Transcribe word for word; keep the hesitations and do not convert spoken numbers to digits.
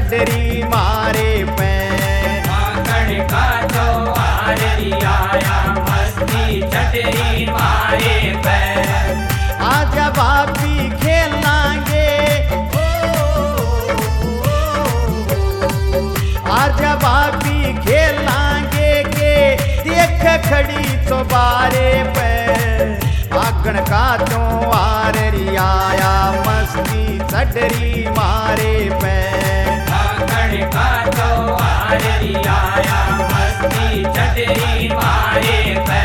चढ़री मारे पे आंगन का त्योहार आया मस्ती चढ़री मारे पे आज भाभी खेलांगे आज भाभी खेलांगे के देख खड़ी चौबारे पे आगन का त्योहार आया मस्ती चढ़री मारे पे